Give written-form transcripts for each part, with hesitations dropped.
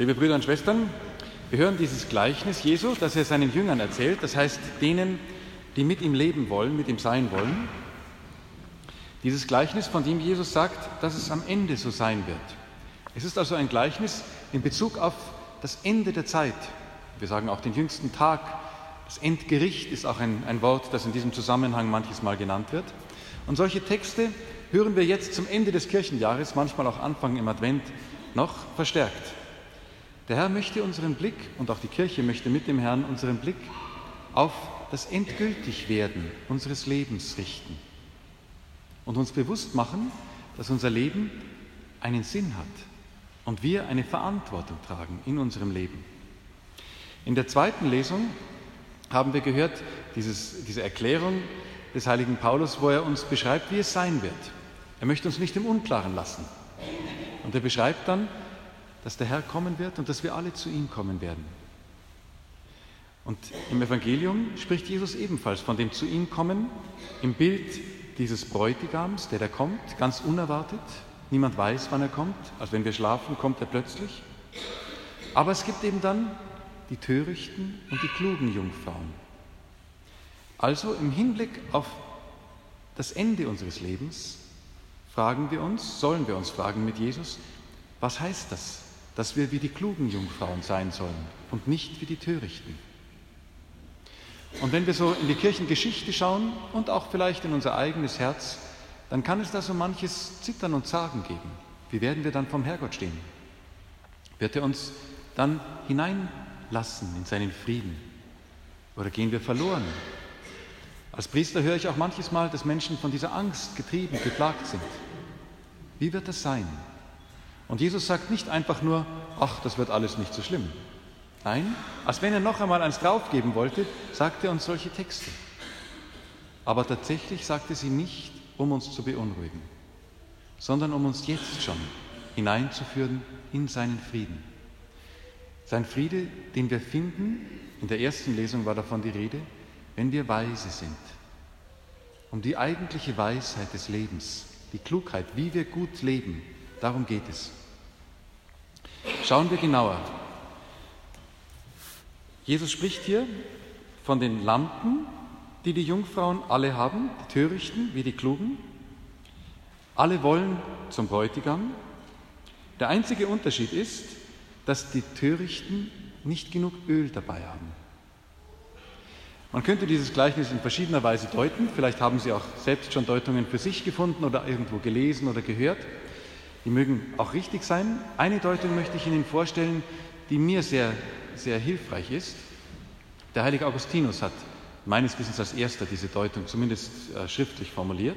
Liebe Brüder und Schwestern, wir hören dieses Gleichnis Jesu, das er seinen Jüngern erzählt, das heißt denen, die mit ihm leben wollen, mit ihm sein wollen. Dieses Gleichnis, von dem Jesus sagt, dass es am Ende so sein wird. Es ist also ein Gleichnis in Bezug auf das Ende der Zeit. Wir sagen auch den jüngsten Tag. Das Endgericht ist auch ein Wort, das in diesem Zusammenhang manches Mal genannt wird. Und solche Texte hören wir jetzt zum Ende des Kirchenjahres, manchmal auch Anfang im Advent, noch verstärkt. Der Herr möchte unseren Blick, und auch die Kirche möchte mit dem Herrn unseren Blick auf das Endgültigwerden unseres Lebens richten und uns bewusst machen, dass unser Leben einen Sinn hat und wir eine Verantwortung tragen in unserem Leben. In der zweiten Lesung haben wir gehört, diese Erklärung des heiligen Paulus, wo er uns beschreibt, wie es sein wird. Er möchte uns nicht im Unklaren lassen. Und er beschreibt dann, dass der Herr kommen wird und dass wir alle zu ihm kommen werden. Und im Evangelium spricht Jesus ebenfalls von dem zu ihm kommen, im Bild dieses Bräutigams, der da kommt, ganz unerwartet. Niemand weiß, wann er kommt. Als wenn wir schlafen, kommt er plötzlich. Aber es gibt eben dann die törichten und die klugen Jungfrauen. Also im Hinblick auf das Ende unseres Lebens sollen wir uns fragen mit Jesus, was heißt das, dass wir wie die klugen Jungfrauen sein sollen und nicht wie die törichten? Und wenn wir so in die Kirchengeschichte schauen und auch vielleicht in unser eigenes Herz, dann kann es da so manches Zittern und Zagen geben. Wie werden wir dann vom Herrgott stehen? Wird er uns dann hineinlassen in seinen Frieden? Oder gehen wir verloren? Als Priester höre ich auch manches Mal, dass Menschen von dieser Angst getrieben, geplagt sind. Wie wird das sein? Und Jesus sagt nicht einfach nur, ach, das wird alles nicht so schlimm. Nein, als wenn er noch einmal eins draufgeben wollte, sagt er uns solche Texte. Aber tatsächlich sagt er sie nicht, um uns zu beunruhigen, sondern um uns jetzt schon hineinzuführen in seinen Frieden. Sein Friede, den wir finden, in der ersten Lesung war davon die Rede, wenn wir weise sind. Um die eigentliche Weisheit des Lebens, die Klugheit, wie wir gut leben, darum geht es. Schauen wir genauer. Jesus spricht hier von den Lampen, die die Jungfrauen alle haben, die Törichten wie die Klugen. Alle wollen zum Bräutigam. Der einzige Unterschied ist, dass die Törichten nicht genug Öl dabei haben. Man könnte dieses Gleichnis in verschiedener Weise deuten. Vielleicht haben Sie auch selbst schon Deutungen für sich gefunden oder irgendwo gelesen oder gehört. Die mögen auch richtig sein. Eine Deutung möchte ich Ihnen vorstellen, die mir sehr, sehr hilfreich ist. Der heilige Augustinus hat meines Wissens als erster diese Deutung zumindest schriftlich formuliert.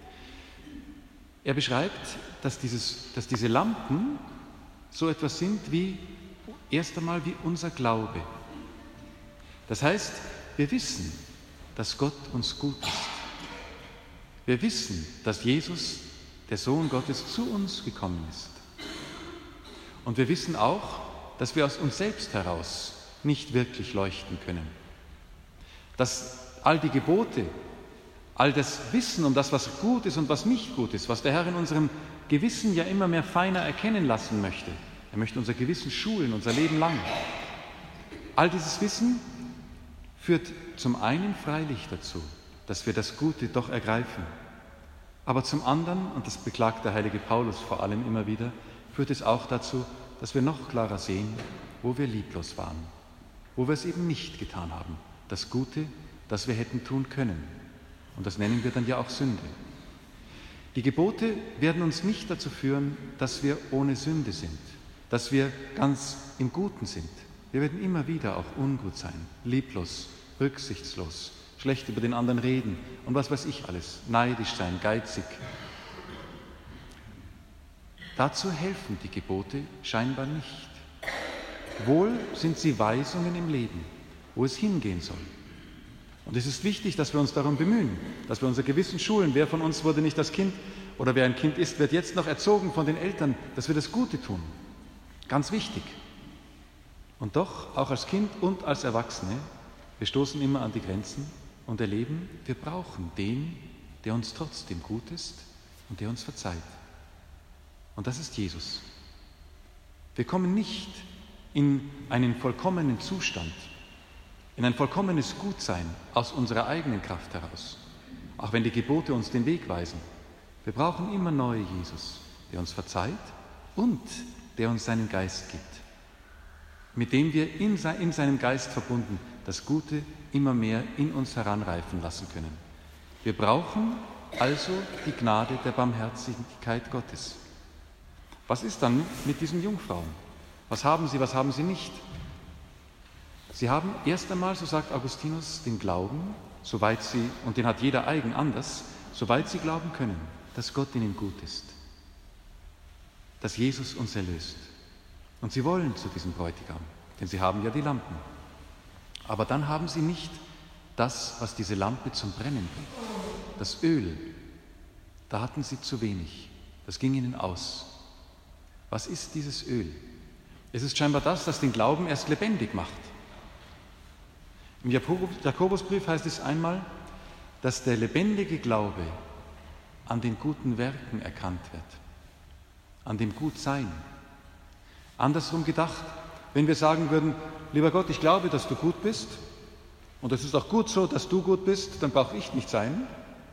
Er beschreibt, dass diese Lampen so etwas sind wie, erst einmal wie unser Glaube. Das heißt, wir wissen, dass Gott uns gut ist. Wir wissen, dass Jesus, der Sohn Gottes, zu uns gekommen ist. Und wir wissen auch, dass wir aus uns selbst heraus nicht wirklich leuchten können. Dass all die Gebote, all das Wissen um das, was gut ist und was nicht gut ist, was der Herr in unserem Gewissen ja immer mehr feiner erkennen lassen möchte. Er möchte unser Gewissen schulen, unser Leben lang. All dieses Wissen führt zum einen freilich dazu, dass wir das Gute doch ergreifen. Aber zum anderen, und das beklagt der heilige Paulus vor allem immer wieder, führt es auch dazu, dass wir noch klarer sehen, wo wir lieblos waren, wo wir es eben nicht getan haben. Das Gute, das wir hätten tun können. Und das nennen wir dann ja auch Sünde. Die Gebote werden uns nicht dazu führen, dass wir ohne Sünde sind, dass wir ganz im Guten sind. Wir werden immer wieder auch ungut sein, lieblos, rücksichtslos, schlecht über den anderen reden und was weiß ich alles, neidisch sein, geizig. Dazu helfen die Gebote scheinbar nicht. Wohl sind sie Weisungen im Leben, wo es hingehen soll. Und es ist wichtig, dass wir uns darum bemühen, dass wir unser Gewissen schulen. Wer von uns wurde nicht als Kind oder wer ein Kind ist, wird jetzt noch erzogen von den Eltern, dass wir das Gute tun. Ganz wichtig. Und doch, auch als Kind und als Erwachsene, wir stoßen immer an die Grenzen und erleben, wir brauchen den, der uns trotzdem gut ist und der uns verzeiht. Und das ist Jesus. Wir kommen nicht in einen vollkommenen Zustand, in ein vollkommenes Gutsein aus unserer eigenen Kraft heraus, auch wenn die Gebote uns den Weg weisen. Wir brauchen immer neu Jesus, der uns verzeiht und der uns seinen Geist gibt, mit dem wir in seinem Geist verbunden das Gute immer mehr in uns heranreifen lassen können. Wir brauchen also die Gnade der Barmherzigkeit Gottes. Was ist dann mit diesen Jungfrauen? Was haben sie nicht? Sie haben erst einmal, so sagt Augustinus, den Glauben, soweit sie, und den hat jeder eigen anders, soweit sie glauben können, dass Gott ihnen gut ist, dass Jesus uns erlöst. Und sie wollen zu diesem Bräutigam, denn sie haben ja die Lampen. Aber dann haben sie nicht das, was diese Lampe zum Brennen bringt. Das Öl, da hatten sie zu wenig. Das ging ihnen aus. Was ist dieses Öl? Es ist scheinbar das den Glauben erst lebendig macht. Im Jakobusbrief heißt es einmal, dass der lebendige Glaube an den guten Werken erkannt wird, an dem Gutsein. Andersrum gedacht, wenn wir sagen würden, lieber Gott, ich glaube, dass du gut bist und es ist auch gut so, dass du gut bist, dann brauche ich nicht sein.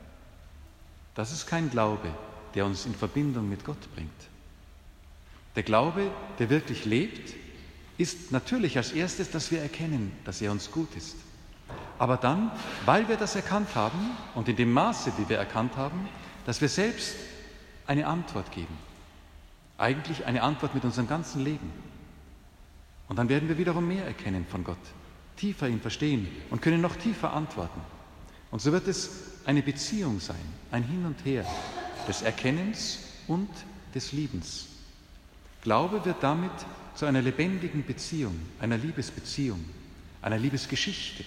Das ist kein Glaube, der uns in Verbindung mit Gott bringt. Der Glaube, der wirklich lebt, ist natürlich als erstes, dass wir erkennen, dass er uns gut ist. Aber dann, weil wir das erkannt haben und in dem Maße, wie wir erkannt haben, dass wir selbst eine Antwort geben. Eigentlich eine Antwort mit unserem ganzen Leben. Und dann werden wir wiederum mehr erkennen von Gott, tiefer ihn verstehen und können noch tiefer antworten. Und so wird es eine Beziehung sein, ein Hin und Her des Erkennens und des Liebens. Glaube wird damit zu einer lebendigen Beziehung, einer Liebesbeziehung, einer Liebesgeschichte.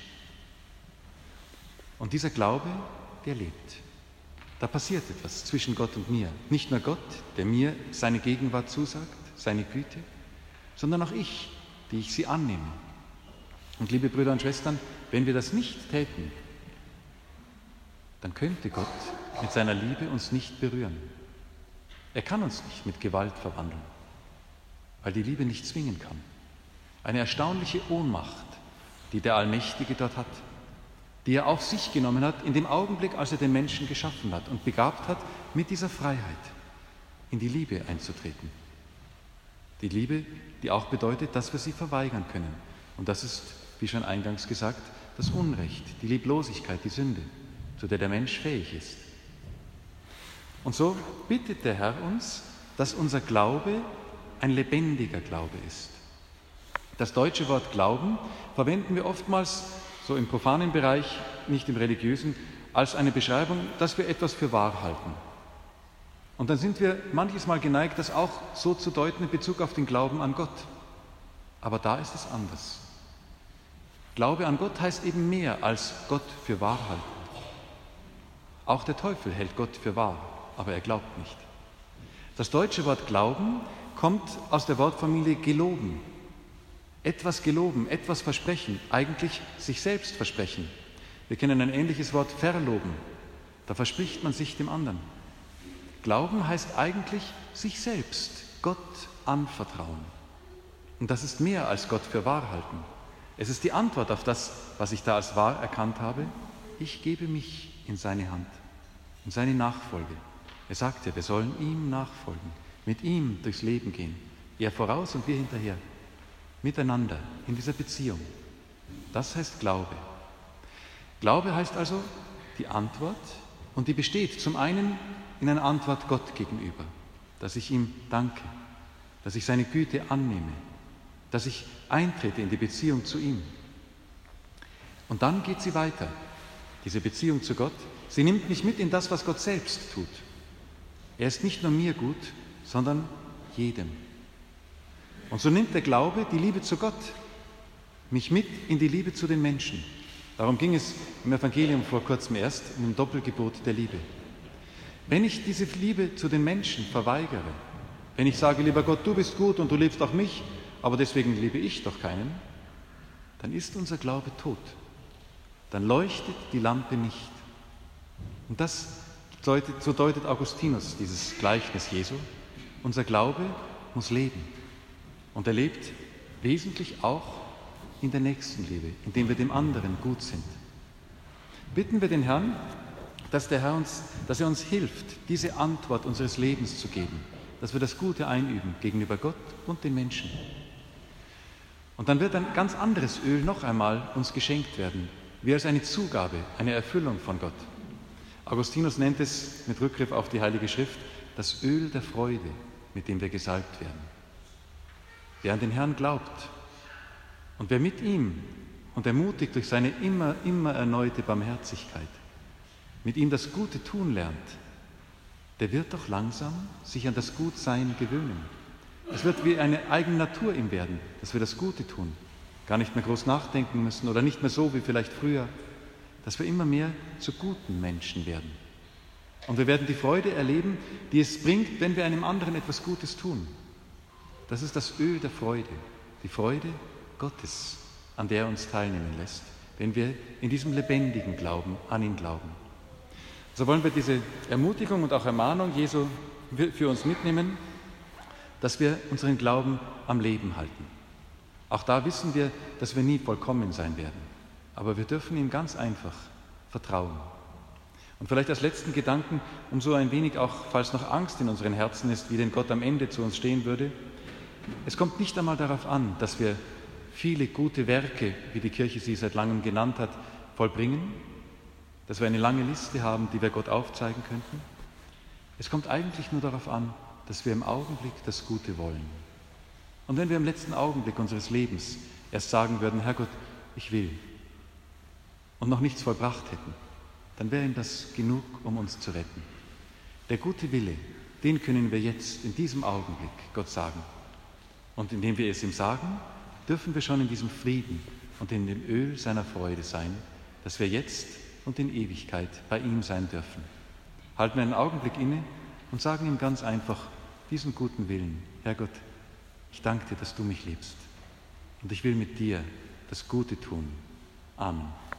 Und dieser Glaube, der lebt. Da passiert etwas zwischen Gott und mir. Nicht nur Gott, der mir seine Gegenwart zusagt, seine Güte, sondern auch ich, die ich sie annehme. Und liebe Brüder und Schwestern, wenn wir das nicht täten, dann könnte Gott mit seiner Liebe uns nicht berühren. Er kann uns nicht mit Gewalt verwandeln, weil die Liebe nicht zwingen kann. Eine erstaunliche Ohnmacht, die der Allmächtige dort hat, die er auf sich genommen hat in dem Augenblick, als er den Menschen geschaffen hat und begabt hat, mit dieser Freiheit in die Liebe einzutreten. Die Liebe, die auch bedeutet, dass wir sie verweigern können. Und das ist, wie schon eingangs gesagt, das Unrecht, die Lieblosigkeit, die Sünde, zu der der Mensch fähig ist. Und so bittet der Herr uns, dass unser Glaube ein lebendiger Glaube ist. Das deutsche Wort Glauben verwenden wir oftmals, so im profanen Bereich, nicht im religiösen, als eine Beschreibung, dass wir etwas für wahr halten. Und dann sind wir manches Mal geneigt, das auch so zu deuten in Bezug auf den Glauben an Gott. Aber da ist es anders. Glaube an Gott heißt eben mehr als Gott für wahr halten. Auch der Teufel hält Gott für wahr, aber er glaubt nicht. Das deutsche Wort Glauben kommt aus der Wortfamilie geloben. Etwas geloben, etwas versprechen, eigentlich sich selbst versprechen. Wir kennen ein ähnliches Wort verloben. Da verspricht man sich dem anderen. Glauben heißt eigentlich sich selbst Gott anvertrauen. Und das ist mehr als Gott für wahr halten. Es ist die Antwort auf das, was ich da als wahr erkannt habe. Ich gebe mich in seine Hand, in seine Nachfolge. Er sagt ja, wir sollen ihm nachfolgen, mit ihm durchs Leben gehen. Er voraus und wir hinterher. Miteinander, in dieser Beziehung. Das heißt Glaube. Glaube heißt also die Antwort und die besteht zum einen in einer Antwort Gott gegenüber, dass ich ihm danke, dass ich seine Güte annehme, dass ich eintrete in die Beziehung zu ihm. Und dann geht sie weiter, diese Beziehung zu Gott. Sie nimmt mich mit in das, was Gott selbst tut. Er ist nicht nur mir gut, sondern jedem. Und so nimmt der Glaube die Liebe zu Gott mich mit in die Liebe zu den Menschen. Darum ging es im Evangelium vor kurzem erst, in dem Doppelgebot der Liebe. Wenn ich diese Liebe zu den Menschen verweigere, wenn ich sage, lieber Gott, du bist gut und du liebst auch mich, aber deswegen liebe ich doch keinen, dann ist unser Glaube tot. Dann leuchtet die Lampe nicht. Und so deutet Augustinus dieses Gleichnis Jesu. Unser Glaube muss leben. Und er lebt wesentlich auch in der Nächstenliebe, indem wir dem anderen gut sind. Bitten wir den Herrn, dass er uns hilft, diese Antwort unseres Lebens zu geben, dass wir das Gute einüben gegenüber Gott und den Menschen. Und dann wird ein ganz anderes Öl noch einmal uns geschenkt werden, wie als eine Zugabe, eine Erfüllung von Gott. Augustinus nennt es mit Rückgriff auf die Heilige Schrift das Öl der Freude, mit dem wir gesalbt werden. Wer an den Herrn glaubt und wer mit ihm und ermutigt durch seine immer erneute Barmherzigkeit mit ihm das Gute tun lernt, der wird doch langsam sich an das Gutsein gewöhnen. Es wird wie eine eigene Natur ihm werden, dass wir das Gute tun, gar nicht mehr groß nachdenken müssen oder nicht mehr so wie vielleicht früher, dass wir immer mehr zu guten Menschen werden. Und wir werden die Freude erleben, die es bringt, wenn wir einem anderen etwas Gutes tun. Das ist das Öl der Freude, die Freude Gottes, an der er uns teilnehmen lässt, wenn wir in diesem lebendigen Glauben an ihn glauben. So wollen wir diese Ermutigung und auch Ermahnung Jesu für uns mitnehmen, dass wir unseren Glauben am Leben halten. Auch da wissen wir, dass wir nie vollkommen sein werden, aber wir dürfen ihm ganz einfach vertrauen. Und vielleicht als letzten Gedanken, um so ein wenig auch, falls noch Angst in unseren Herzen ist, wie denn Gott am Ende zu uns stehen würde, es kommt nicht einmal darauf an, dass wir viele gute Werke, wie die Kirche sie seit langem genannt hat, vollbringen, dass wir eine lange Liste haben, die wir Gott aufzeigen könnten. Es kommt eigentlich nur darauf an, dass wir im Augenblick das Gute wollen. Und wenn wir im letzten Augenblick unseres Lebens erst sagen würden, Herrgott, ich will, und noch nichts vollbracht hätten, dann wäre ihm das genug, um uns zu retten. Der gute Wille, den können wir jetzt in diesem Augenblick Gott sagen. Und indem wir es ihm sagen, dürfen wir schon in diesem Frieden und in dem Öl seiner Freude sein, dass wir jetzt und in Ewigkeit bei ihm sein dürfen. Halten wir einen Augenblick inne und sagen ihm ganz einfach diesen guten Willen. Herrgott, ich danke dir, dass du mich liebst und ich will mit dir das Gute tun. Amen.